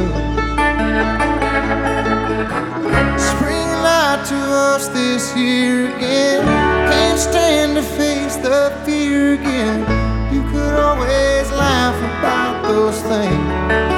soon. Spring light to us this year again. Can't stand to face the fear again. You could always laugh about those things.